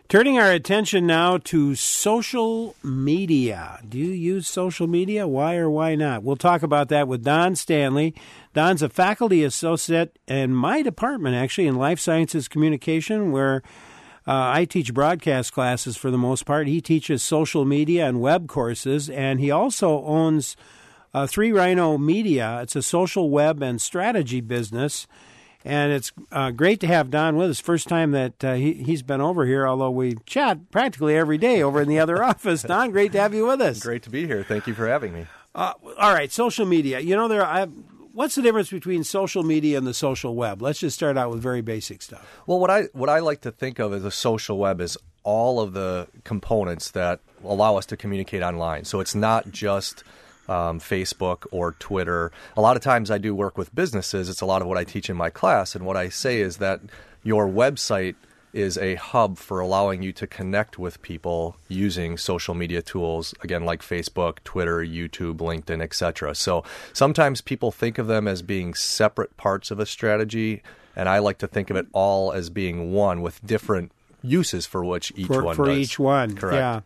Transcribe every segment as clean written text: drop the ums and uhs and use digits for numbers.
Turning our attention now to social media. Do you use social media? Why or why not? We'll talk about that with Don Stanley. Don's a faculty associate in my department, actually, in Life Sciences Communication, where I teach broadcast classes for the most part. He teaches social media and web courses, and he also owns Three Rhino Media. It's a social web and strategy business. And it's great to have Don with us. First time that he's been over here, although we chat practically every day over in the other office. Don, great to have you with us. Great to be here. Thank you for having me. All right, social media. You know, what's the difference between social media and the social web? Let's just start out with very basic stuff. Well, what I like to think of as a social web is all of the components that allow us to communicate online. So it's not just Facebook or Twitter. A lot of times I do work with businesses. It's a lot of what I teach in my class. And what I say is that your website is a hub for allowing you to connect with people using social media tools, again, like Facebook, Twitter, YouTube, LinkedIn, etc. So sometimes people think of them as being separate parts of a strategy, and I like to think of it all as being one with different uses for which each one does. For each one, correct. Yeah.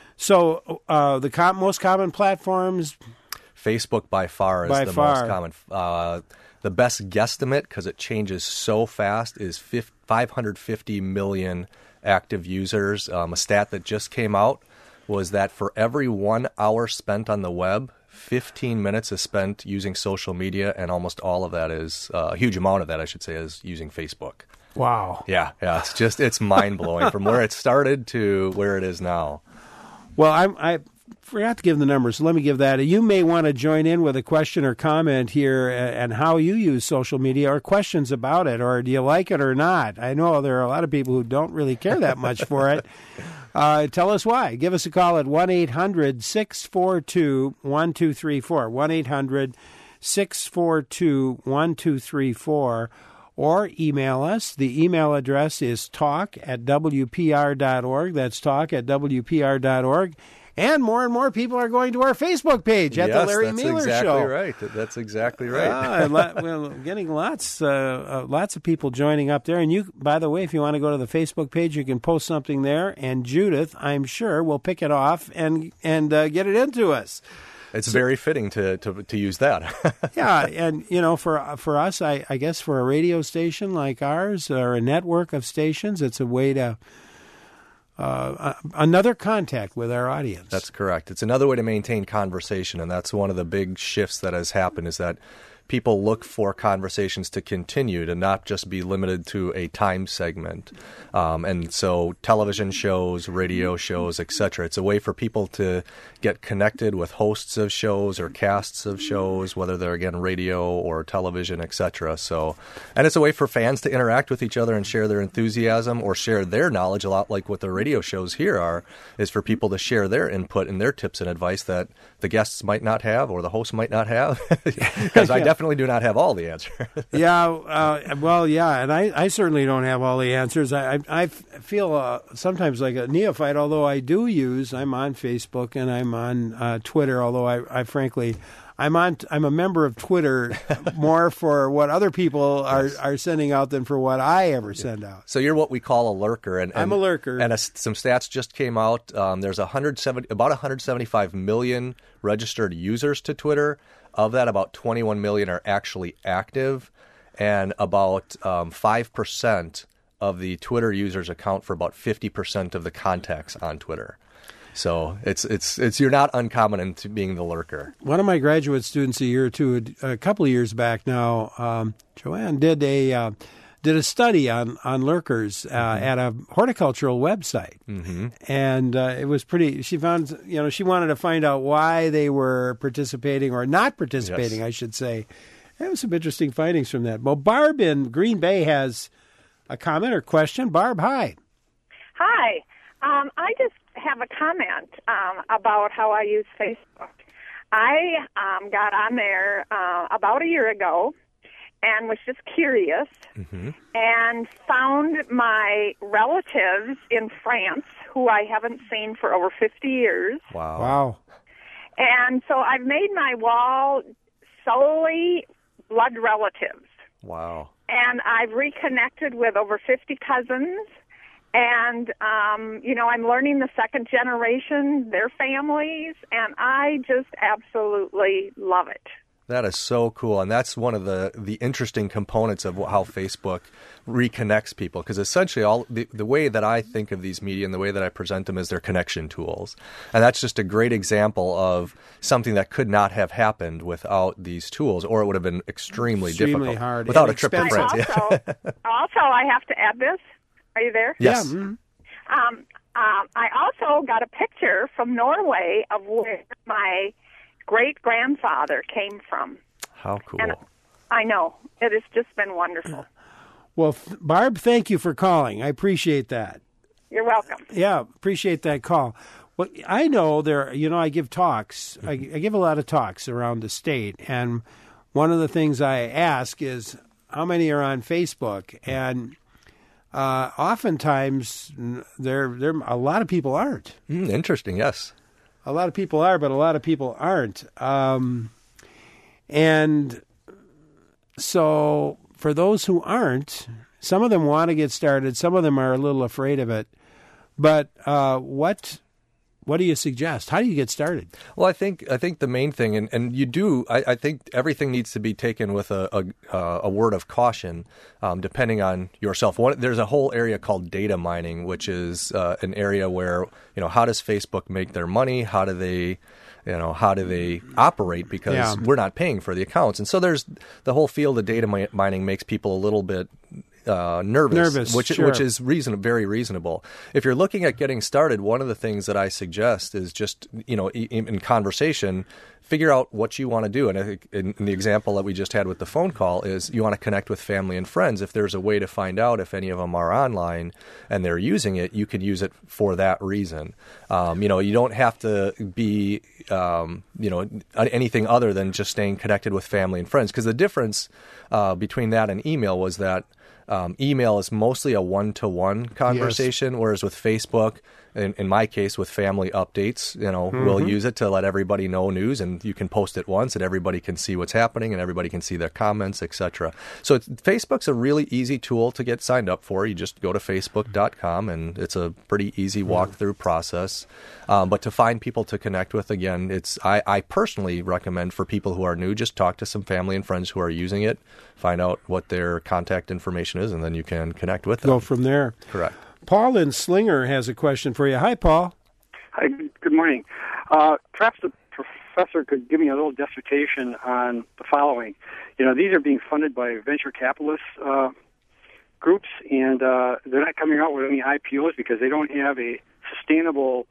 So the most common platforms? Facebook by far is the most common. The best guesstimate, because it changes so fast, is 550 million active users. A stat that just came out was that for every 1 hour spent on the web, 15 minutes is spent using social media, and almost all of that is, a huge amount of that, I should say, is using Facebook. Wow. Yeah, it's mind-blowing from where it started to where it is now. Well, I forgot to give the numbers, so let me give that. You may want to join in with a question or comment here and how you use social media or questions about it, or do you like it or not? I know there are a lot of people who don't really care that much for it. Tell us why. Give us a call at 1-800-642-1234, 1-800-642-1234, or email us. The email address is talk@wpr.org. That's talk@wpr.org. And more people are going to our Facebook page at the Larry Mueller Show. That's exactly right. We're getting lots of people joining up there. And you, by the way, if you want to go to the Facebook page, you can post something there. And Judith, I'm sure, will pick it off and get it into us. It's very fitting to use that. Yeah, and for us, I guess for a radio station like ours or a network of stations, it's a way to another contact with our audience. That's correct. It's another way to maintain conversation, and that's one of the big shifts that has happened is that people look for conversations to continue, to not just be limited to a time segment. And so television shows, radio shows, etc. It's a way for people to get connected with hosts of shows or casts of shows, whether they're, again, radio or television, etc. So, and it's a way for fans to interact with each other and share their enthusiasm or share their knowledge, a lot like what the radio shows here are, is for people to share their input and their tips and advice that the guests might not have or the host might not have, because I definitely do not have all the answers. And I certainly don't have all the answers. I feel sometimes like a neophyte, although I'm on Facebook and I'm on Twitter, although I frankly, I'm a member of Twitter more for what other people are sending out than for what I ever send out. So you're what we call a lurker. And I'm a lurker. And some stats just came out. There's about 175 million registered users to Twitter. Of that, about 21 million are actually active, and about 5% of the Twitter users account for about 50% of the contacts on Twitter. So it's you're not uncommon in being the lurker. One of my graduate students a couple of years back now, Joanne, did a study on lurkers at a horticultural website. Mm-hmm. And it was pretty, she found, she wanted to find out why they were participating or not participating, yes, I should say. There was some interesting findings from that. Well, Barb in Green Bay has a comment or question. Barb, hi. Hi. I just have a comment about how I use Facebook. I got on there about a year ago and was just curious, mm-hmm, and found my relatives in France who I haven't seen for over 50 years. Wow. And so I've made my wall solely blood relatives. Wow. And I've reconnected with over 50 cousins And, I'm learning the second generation, their families, and I just absolutely love it. That is so cool, and that's one of the interesting components of how Facebook reconnects people, because essentially all the way that I think of these media and the way that I present them is their connection tools. And that's just a great example of something that could not have happened without these tools, or it would have been extremely difficult. Hard. Without a trip to France. Also, I have to add this. Are you there? Yes. Yeah. Mm-hmm. I also got a picture from Norway of where my great-grandfather came from. How cool. And I know. It has just been wonderful. Well, Barb, thank you for calling. I appreciate that. You're welcome. Yeah, appreciate that call. Well, I know I give talks. I give a lot of talks around the state, and one of the things I ask is how many are on Facebook, and oftentimes there a lot of people aren't. Interesting, yes. A lot of people are, but a lot of people aren't. And so for those who aren't, some of them want to get started. Some of them are a little afraid of it. But what do you suggest? How do you get started? Well, I think the main thing, and you do, I think everything needs to be taken with a word of caution, depending on yourself. There's a whole area called data mining, which is an area where, how does Facebook make their money? How do they operate? Because we're not paying for the accounts. And so there's the whole field of data mining makes people a little bit nervous, which is very reasonable. If you're looking at getting started, one of the things that I suggest is just, in conversation, figure out what you want to do. And I think in the example that we just had with the phone call is you want to connect with family and friends. If there's a way to find out if any of them are online and they're using it, you could use it for that reason. You don't have to be, anything other than just staying connected with family and friends. Because the difference between that and email was that email is mostly a one-to-one conversation, whereas with Facebook, in my case, with family updates, we'll use it to let everybody know news, and you can post it once, and everybody can see what's happening, and everybody can see their comments, etc. So Facebook's a really easy tool to get signed up for. You just go to Facebook.com, and it's a pretty easy walkthrough process. But to find people to connect with, again, I personally recommend for people who are new, just talk to some family and friends who are using it, find out what their contact information is, and then you can connect with them. Go from there. Correct. Paul in Slinger has a question for you. Hi, Paul. Hi, good morning. Perhaps the professor could give me a little dissertation on the following. These are being funded by venture capitalist groups, and they're not coming out with any IPOs because they don't have a sustainable,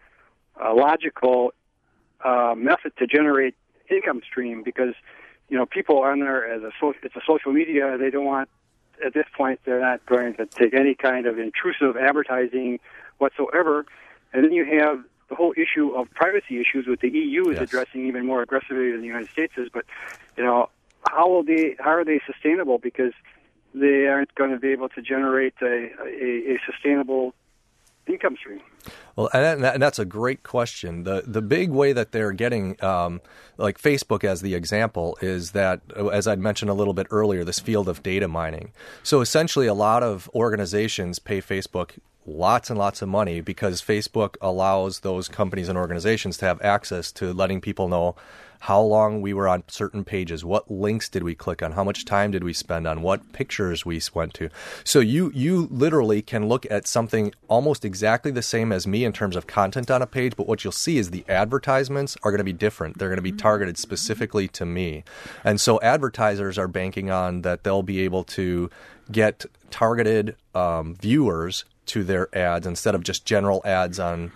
logical method to generate income stream, because people on there it's a social media. They don't want, at this point, they're not going to take any kind of intrusive advertising whatsoever. And then you have the whole issue of privacy issues, with the EU is addressing even more aggressively than the United States is. But how are they sustainable? Because they aren't going to be able to generate a sustainable income stream. Well, and that's a great question. The big way that they're getting, like Facebook as the example, is that, as I'd mentioned a little bit earlier, this field of data mining. So essentially a lot of organizations pay Facebook lots and lots of money because Facebook allows those companies and organizations to have access to letting people know how long we were on certain pages, what links did we click on, how much time did we spend on, what pictures we went to. So you literally can look at something almost exactly the same as me in terms of content on a page, but what you'll see is the advertisements are going to be different. They're going to be targeted specifically to me. And so advertisers are banking on that they'll be able to get targeted viewers to their ads instead of just general ads on,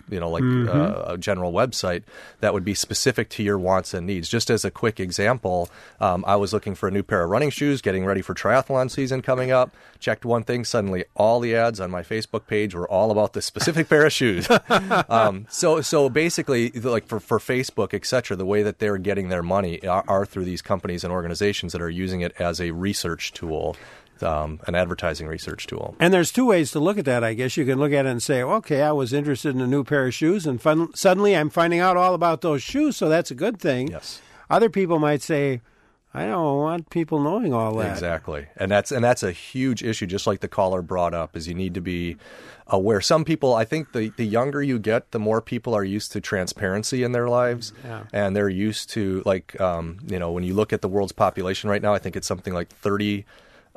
a general website that would be specific to your wants and needs. Just as a quick example, I was looking for a new pair of running shoes, getting ready for triathlon season coming up, checked one thing, suddenly all the ads on my Facebook page were all about this specific pair of shoes. So basically, like for Facebook, et cetera, the way that they're getting their money are through these companies and organizations that are using it as a research tool. An advertising research tool. And there's two ways to look at that, I guess. You can look at it and say, okay, I was interested in a new pair of shoes, and suddenly I'm finding out all about those shoes, so that's a good thing. Yes. Other people might say, I don't want people knowing all that. Exactly. And that's a huge issue, just like the caller brought up, is you need to be aware. Some people, I think the younger you get, the more people are used to transparency in their lives. Yeah. And they're used to, like, when you look at the world's population right now, I think it's something like 30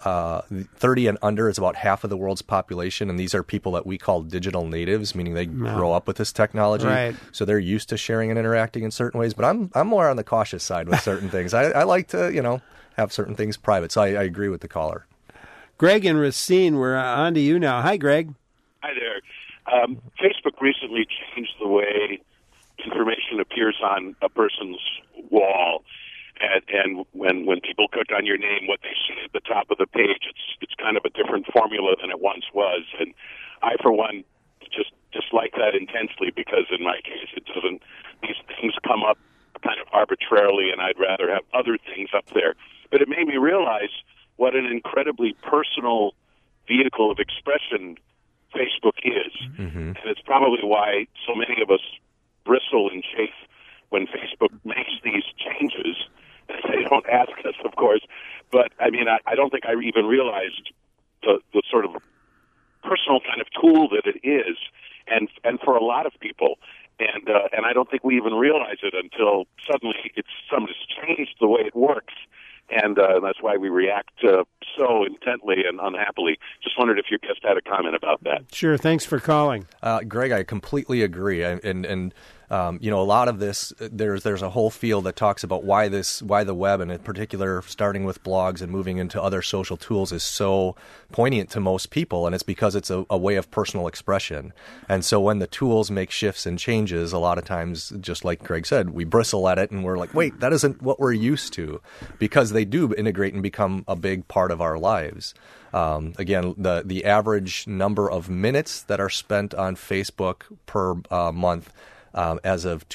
and under is about half of the world's population, and these are people that we call digital natives, meaning they grow up with this technology. Right. So they're used to sharing and interacting in certain ways. But I'm more on the cautious side with certain things. I like to, have certain things private. So I agree with the caller. Greg and Racine, we're on to you now. Hi, Greg. Hi there. Facebook recently changed the way information appears on a person's wall. And when people click on your name, what they see at the top of the page, it's kind of a different formula than it once was. And I, for one, just dislike that intensely because in my case, these things come up kind of arbitrarily, and I'd rather have other things up there. But it made me realize what an incredibly personal vehicle of expression Facebook is. Mm-hmm. And it's probably why so many of us bristle and chafe when Facebook makes these changes. They don't ask us, of course, but I mean, I don't think I even realized the sort of personal kind of tool that it is, and for a lot of people, and I don't think we even realize it until suddenly somebody's changed the way it works, and that's why we react so intently and unhappily. Just wondered if your guest had a comment about that. Sure, thanks for calling, Greg. I completely agree, and a lot of this, there's a whole field that talks about why the web, and in particular, starting with blogs and moving into other social tools, is so poignant to most people, and it's because it's a way of personal expression. And so when the tools make shifts and changes, a lot of times, just like Greg said, we bristle at it, and we're like, wait, that isn't what we're used to, because they do integrate and become a big part of our lives. Again, the average number of minutes that are spent on Facebook per month as of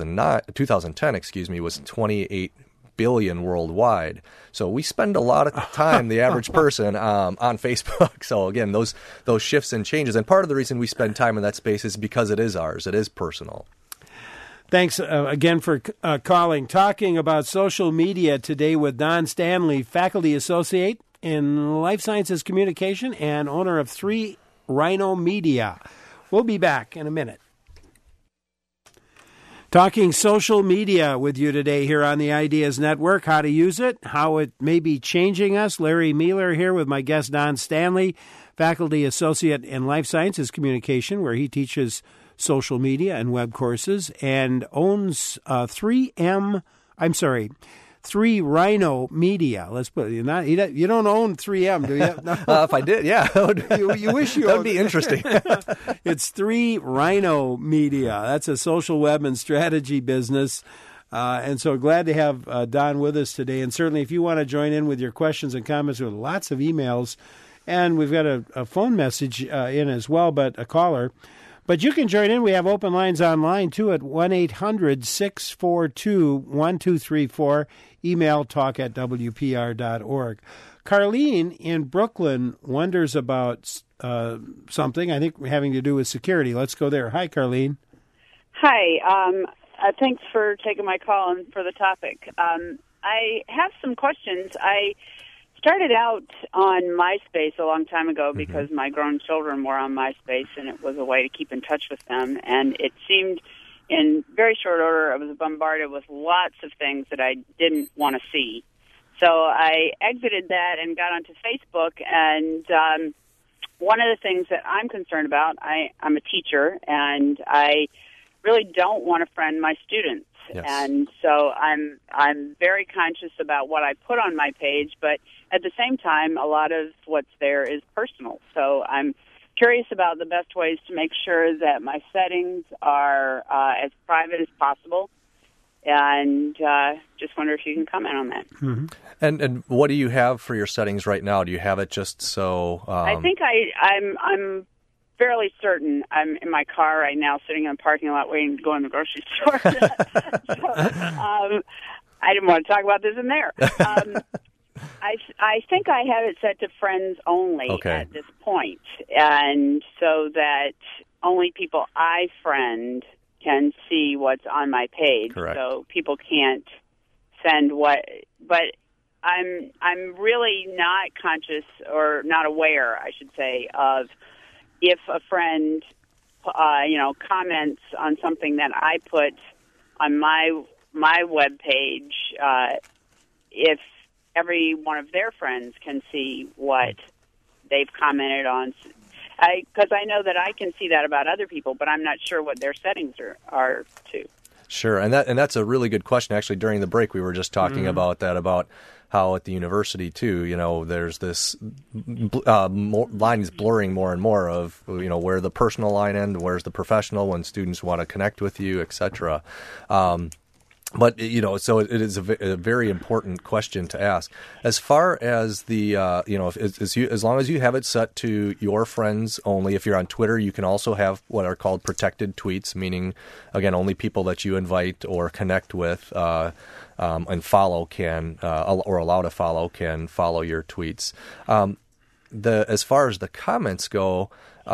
2010, was 28 billion worldwide. So we spend a lot of time, the average person, on Facebook. So again, those shifts and changes, and part of the reason we spend time in that space is because it is ours. It is personal. Thanks again for calling. Talking about social media today with Don Stanley, faculty associate in Life Sciences Communication and owner of 3 Rhino Media. We'll be back in a minute. Talking social media with you today here on the Ideas Network, how to use it, how it may be changing us. Larry Mueller here with my guest Don Stanley, faculty associate in Life Sciences Communication, where he teaches social media and web courses, and owns 3 Rhino Media. Let's put it. You don't own 3M, do you? No. If I did, yeah. You wish you that would be interesting. It's 3 Rhino Media. That's a social web and strategy business. And so glad to have Don with us today. And certainly if you want to join in with your questions and comments, with lots of emails, and we've got a phone message in as well, but a caller. But you can join in. We have open lines online, too, at 1-800-642-1234. Email talk@wpr.org. Carlene in Brooklyn wonders about something, I think, having to do with security. Let's go there. Hi, Carlene. Hi. Thanks for taking my call and for the topic. I have some questions. I started out on MySpace a long time ago because my grown children were on MySpace, and it was a way to keep in touch with them. And it seemed in very short order I was bombarded with lots of things that I didn't want to see. So I exited that and got onto Facebook. And one of the things that I'm concerned about, I'm a teacher, and I really don't want to friend my students. Yes. And so I'm very conscious about what I put on my page, but at the same time, a lot of what's there is personal. So I'm curious about the best ways to make sure that my settings are as private as possible, and just wonder if you can comment on that. Mm-hmm. And what do you have for your settings right now? Do you have it just so? I think I'm fairly certain. I'm in my car right now, sitting in a parking lot waiting to go in the grocery store. I didn't want to talk about this in there. I think I have it set to friends only at this point, and so that only people I friend can see what's on my page. Correct. So people can't send what. But I'm really not conscious, or not aware, I should say, of if a friend comments on something that I put on my web page, if every one of their friends can see what they've commented on. Because I know that I can see that about other people, but I'm not sure what their settings are too. Sure, and that's a really good question. Actually, during the break, we were just talking about that, about how at the university too, there's this line is blurring more and more of, where the personal line ends, where's the professional, when students want to connect with you, etc. But, so it is a very important question to ask. As far as the, as long as you have it set to your friends only, if you're on Twitter, you can also have what are called protected tweets, meaning, again, only people that you invite or connect with and follow can, or allow to follow, can follow your tweets. As far as the comments go,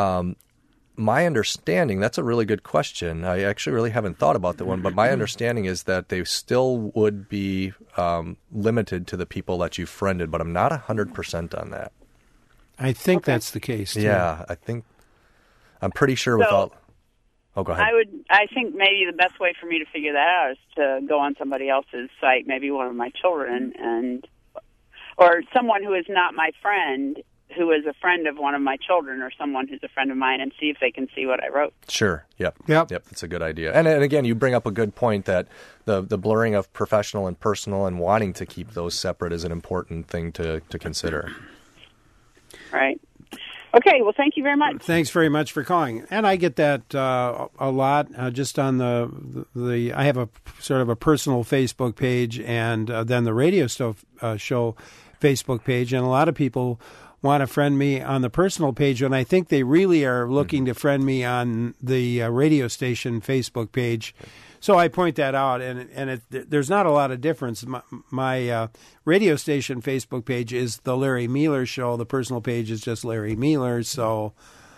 my understanding, that's a really good question. I actually really haven't thought about that one, but my understanding is that they still would be limited to the people that you friended, but I'm not 100% on that. I think that's the case, too. Yeah, I'm pretty sure without... Oh, go ahead. I think maybe the best way for me to figure that out is to go on somebody else's site, maybe one of my children, or someone who is not my friend, who is a friend of one of my children, or someone who's a friend of mine, and see if they can see what I wrote. Sure. Yep. That's a good idea. And again, you bring up a good point that the blurring of professional and personal and wanting to keep those separate is an important thing to consider. Right. Okay. Well, thank you very much. Thanks very much for calling. And I get that a lot. Just on the I have a sort of a personal Facebook page, and then the radio show Facebook page, and a lot of people want to friend me on the personal page, and I think they really are looking to friend me on the radio station Facebook page. So I point that out, and there's not a lot of difference. My radio station Facebook page is The Larry Mueller Show. The personal page is just Larry Mueller. So,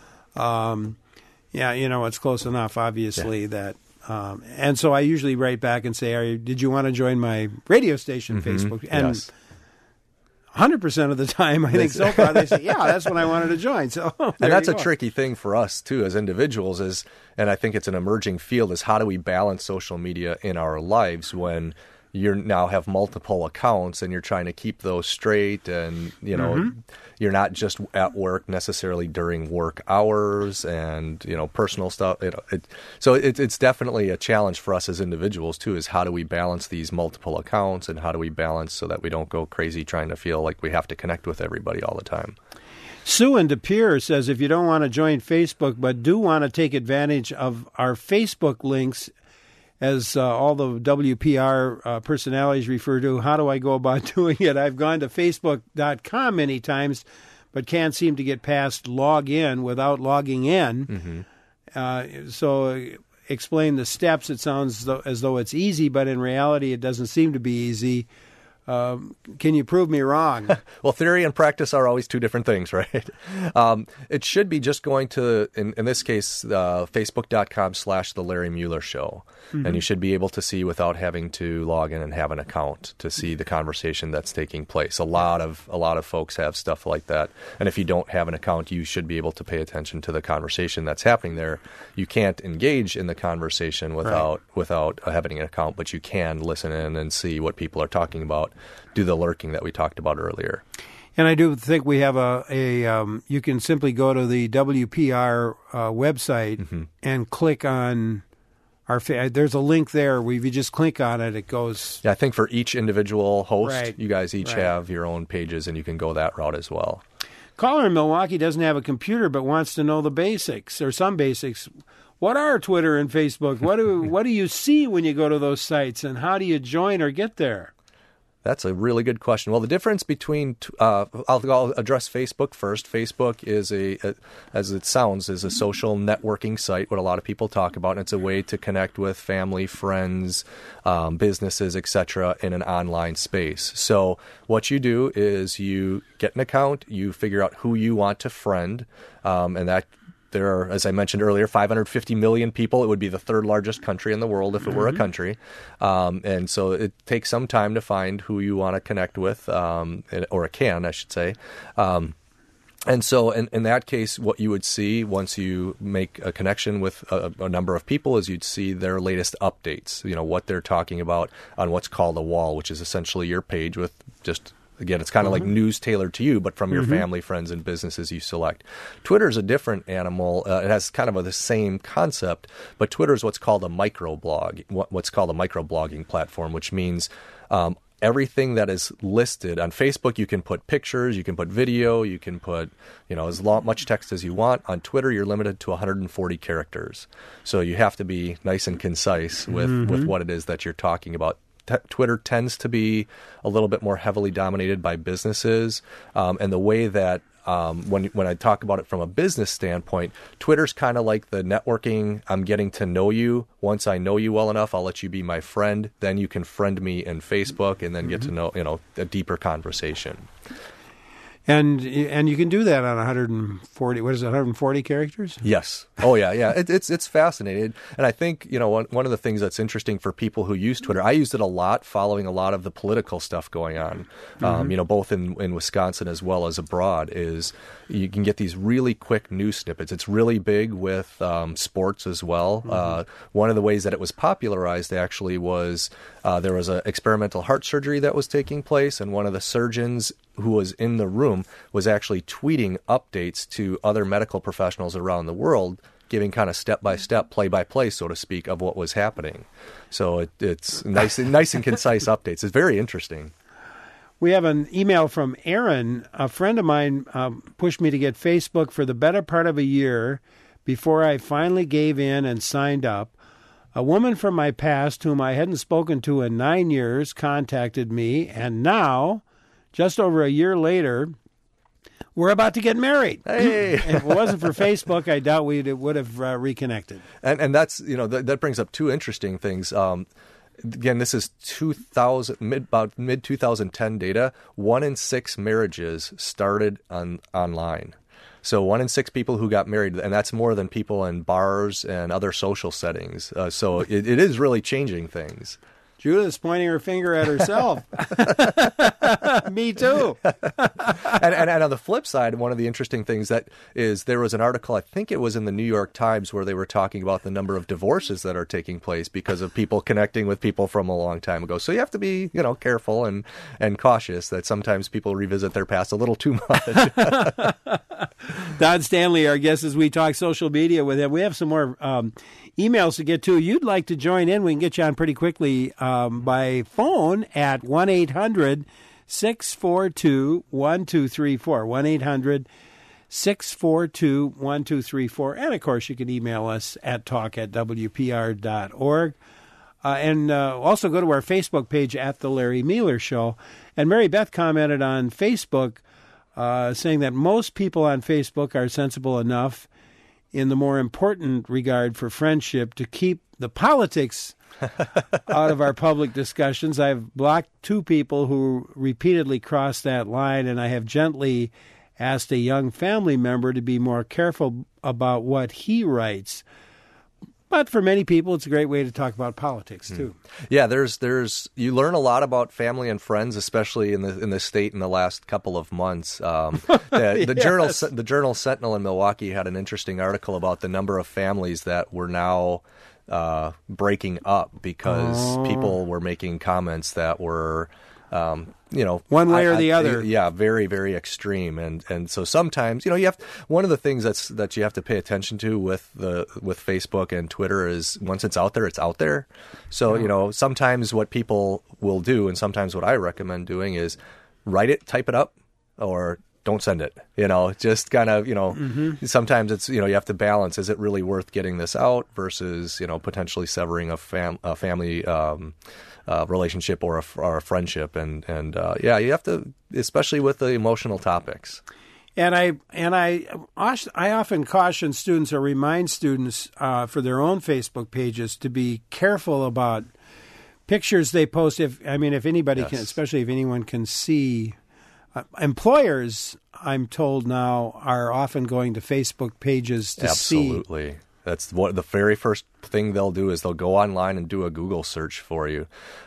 it's close enough, obviously, that... and so I usually write back and say, did you want to join my radio station Facebook? And yes. 100% of the time, I think so far, they say, yeah, that's when I wanted to join. So, and that's a tricky thing for us, too, as individuals, and I think it's an emerging field, is how do we balance social media in our lives when you now have multiple accounts and you're trying to keep those straight, and, you're not just at work necessarily during work hours, and, personal stuff. So it's definitely a challenge for us as individuals, too, is how do we balance these multiple accounts, and how do we balance so that we don't go crazy trying to feel like we have to connect with everybody all the time. Sue in De Pere says, if you don't want to join Facebook but do want to take advantage of our Facebook links, as all the WPR personalities refer to, how do I go about doing it? I've gone to Facebook.com many times, but can't seem to get past log in without logging in. So explain the steps. It sounds as though it's easy, but in reality it doesn't seem to be easy. Can you prove me wrong? Well, theory and practice are always two different things, right? It should be just going to, in this case, Facebook.com/The Larry Mueller Show. And you should be able to see without having to log in and have an account to see the conversation that's taking place. A lot of folks have stuff like that. And if you don't have an account, you should be able to pay attention to the conversation that's happening there. You can't engage in the conversation without having an account, but you can listen in and see what people are talking about. Do the lurking that we talked about earlier. And I do think we have you can simply go to the WPR website and click on there's a link there. If you just click on it, it goes... Yeah, I think for each individual host, you guys each have your own pages, and you can go that route as well. Caller in Milwaukee doesn't have a computer but wants to know the basics, or some basics. What are Twitter and Facebook? What do you see when you go to those sites, and how do you join or get there? That's a really good question. Well, the difference between I'll address Facebook first. Facebook is as it sounds, is a social networking site, what a lot of people talk about, and it's a way to connect with family, friends, businesses, etc. in an online space. So what you do is you get an account, you figure out who you want to friend, and that there are, as I mentioned earlier, 550 million people. It would be the third largest country in the world if it were a country. And so it takes some time to find who you want to connect with, or can, I should say. And so in that case, what you would see once you make a connection with a number of people is you'd see their latest updates, what they're talking about on what's called a wall, which is essentially your page with just, again, it's kind of like news tailored to you, but from your family, friends, and businesses you select. Twitter is a different animal. It has kind of the same concept, but Twitter is what's called a microblog, what's called a microblogging platform, which means everything that is listed on Facebook, you can put pictures, you can put video, you can put, as much text as you want. On Twitter, you're limited to 140 characters. So you have to be nice and concise with what it is that you're talking about. Twitter tends to be a little bit more heavily dominated by businesses, and the way that when I talk about it from a business standpoint, Twitter's kind of like the networking. I'm getting to know you. Once I know you well enough, I'll let you be my friend. Then you can friend me in Facebook, and then get to know a deeper conversation. And you can do that on 140. What is it? 140 characters? Yes. Oh yeah. It's fascinating, and I think one of the things that's interesting for people who use Twitter. I used it a lot, following a lot of the political stuff going on. Both in Wisconsin as well as abroad. Is you can get these really quick news snippets. It's really big with sports as well. One of the ways that it was popularized actually was there was an experimental heart surgery that was taking place, and one of the surgeons who was in the room was actually tweeting updates to other medical professionals around the world, giving kind of step-by-step, play-by-play, so to speak, of what was happening. So it's nice and concise updates. It's very interesting. We have an email from Aaron. A friend of mine pushed me to get Facebook for the better part of a year before I finally gave in and signed up. A woman from my past, whom I hadn't spoken to in 9 years, contacted me, and now, just over a year later, we're about to get married. Hey! If it wasn't for Facebook, I doubt we would have reconnected. And that's that brings up two interesting things. Again, this is about mid 2010 data. 1 in 6 marriages started online. So 1 in 6 people who got married, and that's more than people in bars and other social settings. So it is really changing things. Judith's pointing her finger at herself. Me too. and on the flip side, one of the interesting things that is there was an article, I think it was in the New York Times, where they were talking about the number of divorces that are taking place because of people connecting with people from a long time ago. So you have to be, careful and cautious that sometimes people revisit their past a little too much. Don Stanley, our guest, as we talk social media with him. We have some more emails to get to. You'd like to join in, we can get you on pretty quickly by phone at 1-800-642-1234, 1-800-642-1234. And, of course, you can email us at talk@wpr.org. And also go to our Facebook page at The Larry Mueller Show. And Mary Beth commented on Facebook saying that most people on Facebook are sensible enough in the more important regard for friendship to keep the politics out of our public discussions. I've blocked 2 people who repeatedly crossed that line, and I have gently asked a young family member to be more careful about what he writes. But for many people, it's a great way to talk about politics too. Yeah, there's you learn a lot about family and friends, especially in the state in the last couple of months. The Journal Sentinel in Milwaukee had an interesting article about the number of families that were now breaking up because people were making comments that were one way or the other. Yeah, very, very extreme. And so sometimes, you have one of the things that you have to pay attention to with Facebook and Twitter is once it's out there, it's out there. So, sometimes what people will do, and sometimes what I recommend doing, is write it, type it up, or don't send it. Just kind of, sometimes it's, you have to balance, is it really worth getting this out versus, potentially severing a family relationship or a friendship, and you have to, especially with the emotional topics. And I often caution students or remind students for their own Facebook pages to be careful about pictures they post. If anybody can, especially if anyone can see employers, I'm told now, are often going to Facebook pages to see. Absolutely. That's what the very first thing they'll do is they'll go online and do a Google search for you,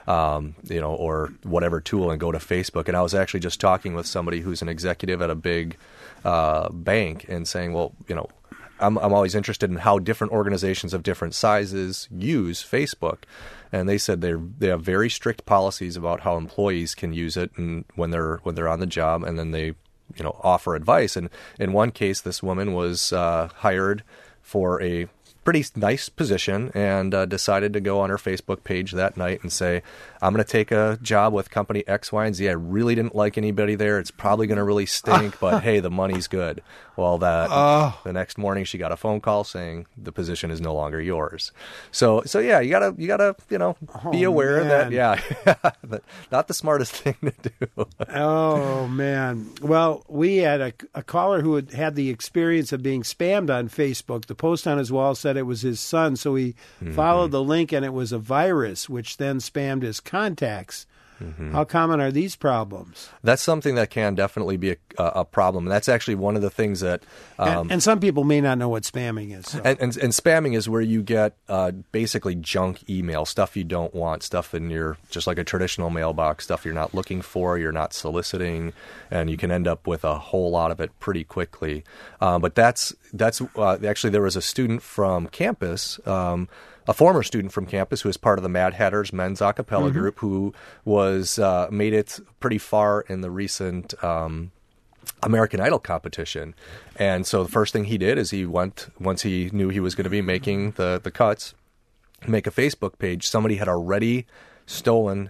or whatever tool, and go to Facebook. And I was actually just talking with somebody who's an executive at a big bank and saying, well, I'm always interested in how different organizations of different sizes use Facebook. And they said they have very strict policies about how employees can use it and when they're on the job, and then they offer advice. And in one case, this woman was hired for a pretty nice position and decided to go on her Facebook page that night and say, I'm going to take a job with company X, Y, and Z. I really didn't like anybody there. It's probably going to really stink, but hey, the money's good. Well, the next morning she got a phone call saying the position is no longer yours. So yeah, you gotta be aware of that. Yeah, not the smartest thing to do. Oh man. Well, we had a caller who had the experience of being spammed on Facebook. The post on his wall said it was his son, so he followed the link, and it was a virus, which then spammed his contacts. How common are these problems? That's something that can definitely be a problem. And that's actually one of the things that... and some people may not know what spamming is. So. And spamming is where you get basically junk email, stuff you don't want, stuff in your, just like a traditional mailbox, stuff you're not looking for, you're not soliciting, and you can end up with a whole lot of it pretty quickly. But that's actually, there was a student from campus, a former student from campus who was part of the Mad Hatters men's a cappella group, who was made it pretty far in the recent American Idol competition. And so the first thing he did is he went, once he knew he was going to be making the cuts, make a Facebook page. Somebody had already stolen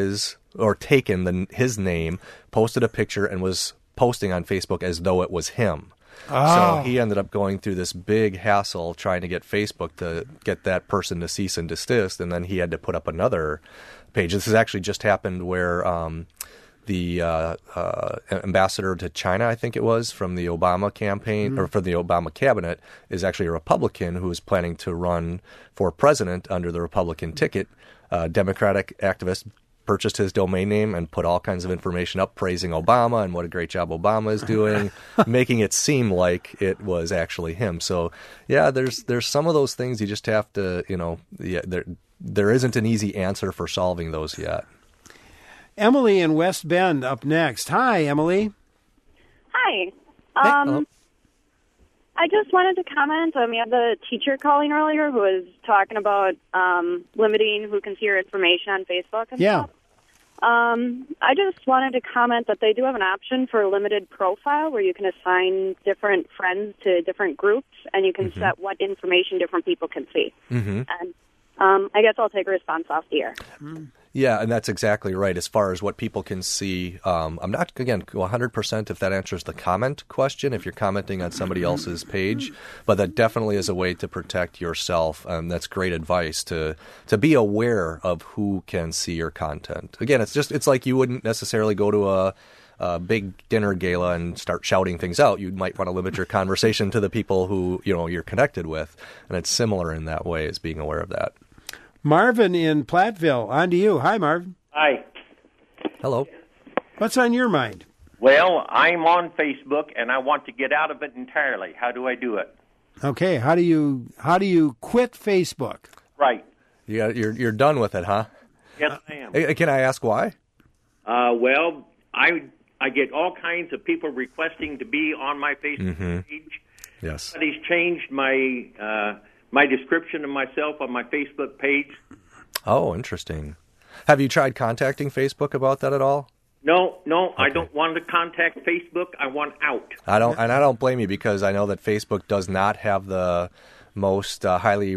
taken his name, posted a picture, and was posting on Facebook as though it was him. So he ended up going through this big hassle trying to get Facebook to get that person to cease and desist, and then he had to put up another page. This has actually just happened where the ambassador to China, I think it was, from the Obama campaign, or from the Obama cabinet, is actually a Republican who is planning to run for president under the Republican ticket. Democratic activist purchased his domain name and put all kinds of information up praising Obama and what a great job Obama is doing, making it seem like it was actually him. So yeah, there's some of those things you just have to, there isn't an easy answer for solving those yet. Emily in West Bend up next. Hi, Emily. Hi. Hello. I just wanted to comment. We had the teacher calling earlier who was talking about limiting who can see your information on Facebook and stuff. I just wanted to comment that they do have an option for a limited profile where you can assign different friends to different groups, and you can set what information different people can see. And I guess I'll take a response off the air. Yeah, and that's exactly right. As far as what people can see, I'm not, again, 100% if that answers the comment question, if you're commenting on somebody else's page, but that definitely is a way to protect yourself. That's great advice to be aware of who can see your content. Again, it's like you wouldn't necessarily go to a big dinner gala and start shouting things out. You might want to limit your conversation to the people who you're connected with, and it's similar in that way as being aware of that. Marvin in Platteville, on to you. Hi, Marvin. Hi. Hello. What's on your mind? Well, I'm on Facebook, and I want to get out of it entirely. How do I do it? Okay. How do you quit Facebook? Right. You're done with it, huh? Yes, I am. Can I ask why? Well, I get all kinds of people requesting to be on my Facebook page. Yes. Somebody's changed my description of myself on my Facebook page. Oh, interesting. Have you tried contacting Facebook about that at all? No, okay. I don't want to contact Facebook. I want out. I don't blame you, because I know that Facebook does not have the most highly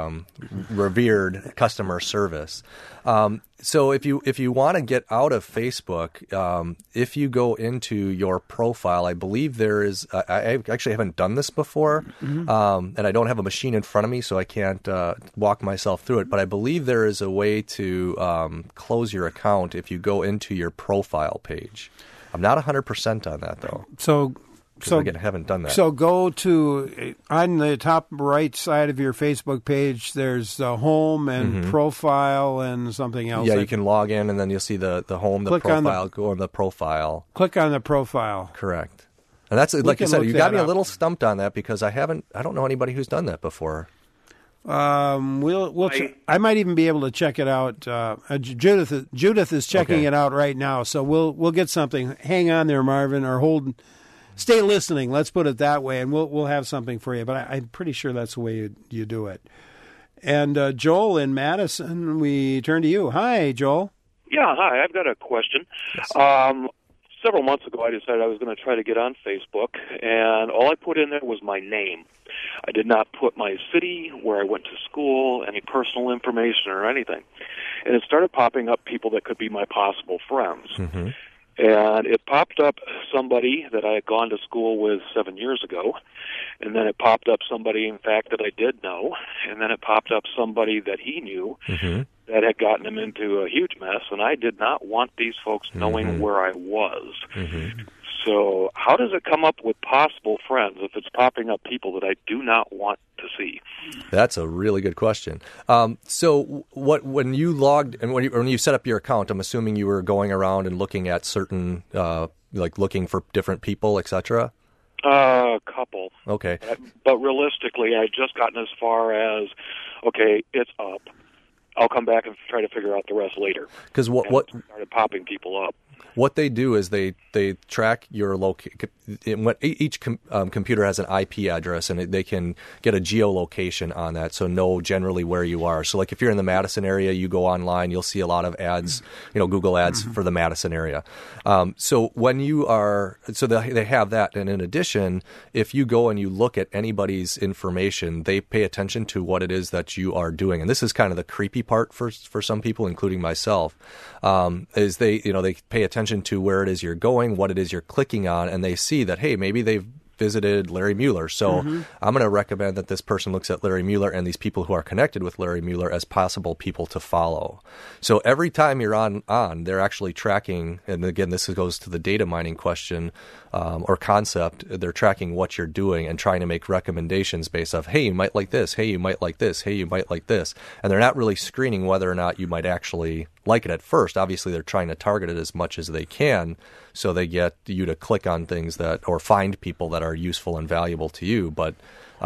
revered customer service. So if you want to get out of Facebook, if you go into your profile, I believe there is. I actually haven't done this before, and I don't have a machine in front of me, so I can't walk myself through it. But I believe there is a way to close your account if you go into your profile page. I'm not 100% on that though. So because again, I haven't done that. So go to, on the top right side of your Facebook page, there's home and profile and something else. Yeah, you can log in and then you'll see the home, the profile, go on the profile. Click on the profile. Correct. And that's, like I said, you got me a little stumped on that because I don't know anybody who's done that before. I might even be able to check it out. Judith is checking it out right now, so we'll get something. Hang on there, Marvin, or stay listening. Let's put it that way, and we'll have something for you. But I'm pretty sure that's the way you do it. And Joel in Madison, we turn to you. Hi, Joel. Yeah, hi. I've got a question. Yes. Several months ago, I decided I was going to try to get on Facebook, and all I put in there was my name. I did not put my city, where I went to school, any personal information or anything. And it started popping up people that could be my possible friends. Mm-hmm. And it popped up somebody that I had gone to school with 7 years ago, and then it popped up somebody, in fact, that I did know, and then it popped up somebody that he knew that had gotten him into a huge mess, and I did not want these folks knowing where I was. So how does it come up with possible friends if it's popping up people that I do not want to see? That's a really good question. So when you logged and when you set up your account, I'm assuming you were going around and looking at certain, looking for different people, etc.? A couple. Okay. But realistically, I'd just gotten as far as, okay, it's up. I'll come back and try to figure out the rest later. Because what started popping people up. What they do is they track your each computer has an IP address, and they can get a geolocation on that, so know generally where you are. So, like if you're in the Madison area, you go online, you'll see a lot of ads, Google ads for the Madison area. So when you are, they have that, and in addition, if you go and you look at anybody's information, they pay attention to what it is that you are doing, and this is kind of the creepy part for some people, including myself, is they pay attention to where it is you're going, what it is you're clicking on, and they see that, hey, maybe they've visited Larry Mueller. So I'm going to recommend that this person looks at Larry Mueller and these people who are connected with Larry Mueller as possible people to follow. So every time you're on, they're actually tracking, and again, this goes to the data mining question or concept, they're tracking what you're doing and trying to make recommendations based off, hey, you might like this, hey, you might like this, hey, you might like this. And they're not really screening whether or not you might actually like it at first. Obviously, they're trying to target it as much as they can, so they get you to click on things or find people that are useful and valuable to you. But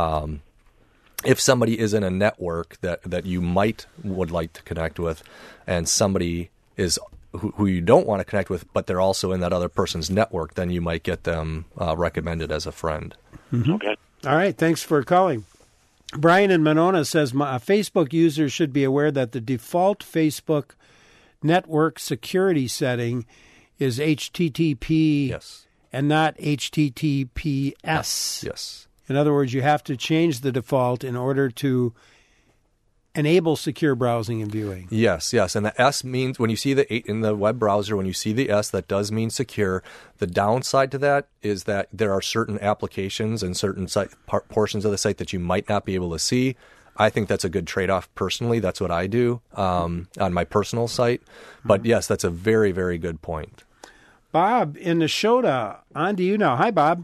if somebody is in a network that you would like to connect with, and somebody is who you don't want to connect with, but they're also in that other person's network, then you might get them recommended as a friend. Okay. All right. Thanks for calling. Brian in Monona says, Facebook users should be aware that the default Facebook network security setting is HTTP and not HTTPS. Yes. In other words, you have to change the default in order to enable secure browsing and viewing. Yes. And the S means, when you see in the web browser, when you see the S, that does mean secure. The downside to that is that there are certain applications and certain portions of the site that you might not be able to see. I think that's a good trade-off personally. That's what I do on my personal site. But yes, that's a very, very good point. Bob in Neshota, on to you now. Hi, Bob.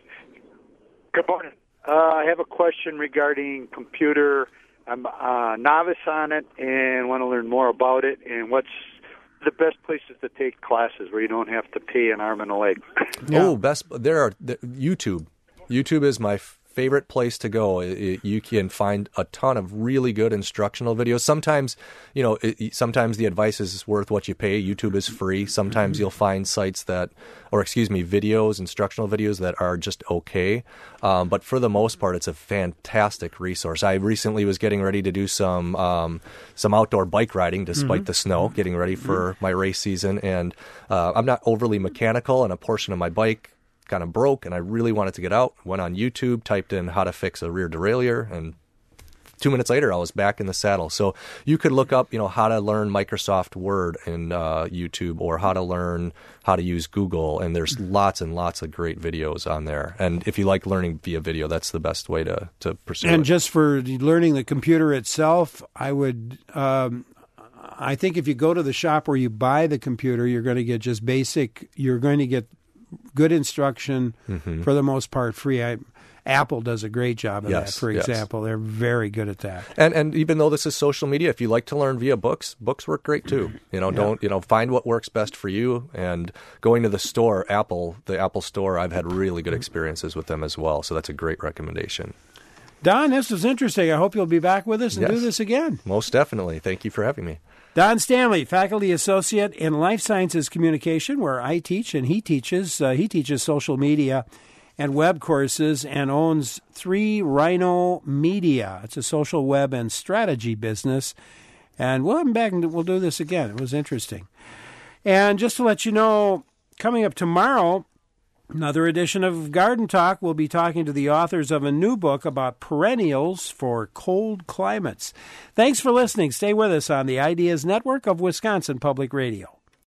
Good morning. I have a question regarding computer. I'm a novice on it and want to learn more about it. And what's the best places to take classes where you don't have to pay an arm and a leg? Yeah. Oh, YouTube. YouTube is my favorite place to go. You can find a ton of really good instructional videos. Sometimes, sometimes the advice is worth what you pay. YouTube is free. Sometimes you'll find videos, instructional videos that are just okay. But for the most part, it's a fantastic resource. I recently was getting ready to do some outdoor bike riding despite the snow, getting ready for my race season. And I'm not overly mechanical, and a portion of my bike kind of broke, and I really wanted to get out. Went on YouTube, typed in how to fix a rear derailleur, and 2 minutes later, I was back in the saddle. So you could look up, how to learn Microsoft Word in YouTube, or how to learn how to use Google, and there's lots and lots of great videos on there. And if you like learning via video, that's the best way to pursue it. And just for learning the computer itself, I would... I think if you go to the shop where you buy the computer, you're going to get just basic. You're going to get good instruction, for the most part, free. Apple does a great job of that, for example. They're very good at that. And even though this is social media, if you like to learn via books work great too. Don't find what works best for you. And going to the store, the Apple store, I've had really good experiences with them as well. So that's a great recommendation. Don, this was interesting. I hope you'll be back with us and do this again. Most definitely. Thank you for having me. Don Stanley, Faculty Associate in Life Sciences Communication, where I teach and he teaches. He teaches social media and web courses and owns 3 Rhino Media. It's a social web and strategy business. And we'll have him back and we'll do this again. It was interesting. And just to let you know, coming up tomorrow, another edition of Garden Talk. We'll be talking to the authors of a new book about perennials for cold climates. Thanks for listening. Stay with us on the Ideas Network of Wisconsin Public Radio.